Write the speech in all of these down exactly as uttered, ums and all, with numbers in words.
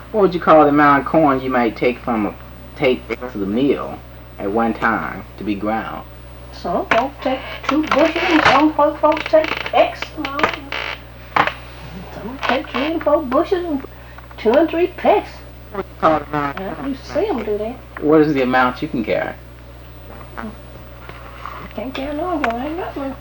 What would you call the amount of corn you might take from a, take to the mill at one time to be ground? Some folks take two bushels, and some folks folks take X amount. Some take three and four bushels and two and three pecks. I used to see them do that. What is the amount you can carry? Can't carry no more. I ain't got one.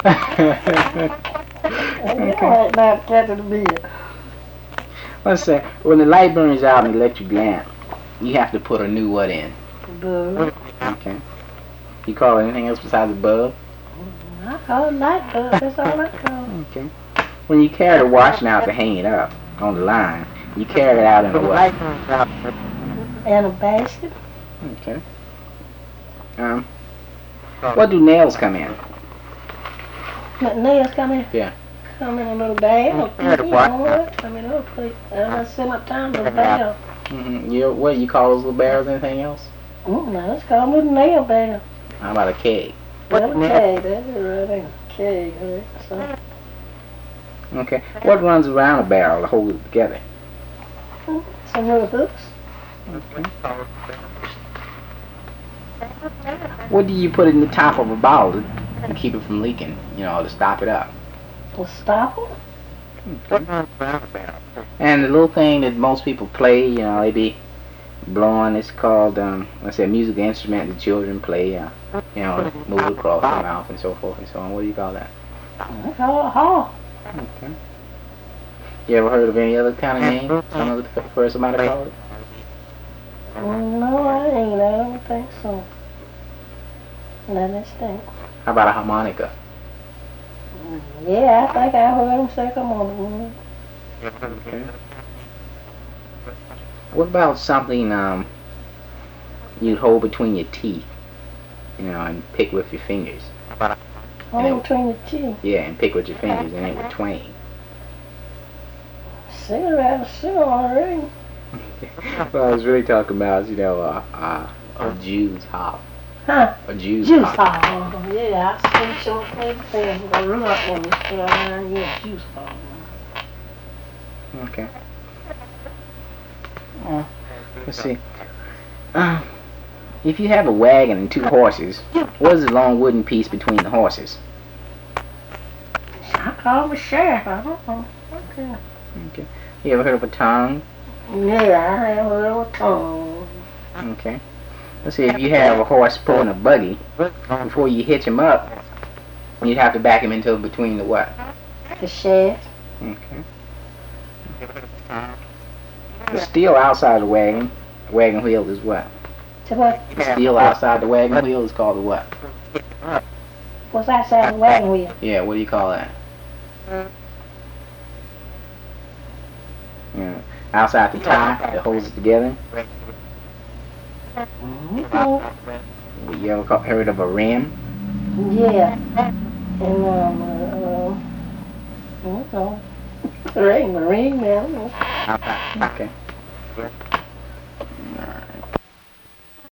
I ain't got about that to the mill. Let's say when the light burns out in the electric lamp, you have to put a new what in? Bulb. Okay. You call it anything else besides a bulb? I call it light bulb. That's all I call it. Okay. When you carry the washing out to hang it up on the line, you carry it out in a what? And a basket. Okay. Um. What do nails come in? What nails come in? Yeah. Come in a little bag. Or Yeah, you what? know what? Come in a little plate. And I set my time to the bag. Mm-hmm. You what you call those little barrels? Anything else? Mm, now let's call them little nail bag. How about a keg? Well, a keg. That's it right there. Keg. Right? So, Okay. What runs around a barrel to hold it together? some little hooks. Okay. What do you put in the top of a bottle to, to keep it from leaking? You know, to stop it up. A stopper. And the little thing that most people play, you know, they be blowing. It's called, um, let's say, a musical instrument that children play. Uh, you know, move it across their mouth and so forth and so on. What do you call that? I call it a hall. Okay. You ever heard of any other kind of name? Some other person might have called it? No, I ain't. I don't think so. Let me think. How about a harmonica? Yeah, I think I heard him say come on. Okay. What about something um you'd hold between your teeth, you know, and pick with your fingers? Hold between your teeth. Yeah, and pick with your fingers and it would twang. Cigarette, a cigarette on a ring. What I was really talking about is, you know, uh, uh, a Jew's hop. Huh? A Jew's Juice hop. hall. Oh, yeah, I see short things there. The room up in this around yeah, juice hall. Okay. Uh, let's see. Uh, if you have a wagon and two horses, what is the long wooden piece between the horses? I call him a sheriff. I don't know. Okay. Okay. You ever heard of a tongue? Yeah, I have a little tongue. Okay. Let's see, if you have a horse pulling a buggy, before you hitch him up, you'd have to back him into between the what? The shaft. Okay. The steel outside the wagon, wagon wheel is what? To what? The steel outside the wagon wheel is called the what? What's outside the wagon wheel? Yeah, what do you call that? Yeah. Outside the tie that holds it together. Mm-hmm. You ever call, heard of a rim? Yeah. And, um, uh, I don't know. Ring, ring, man. Okay.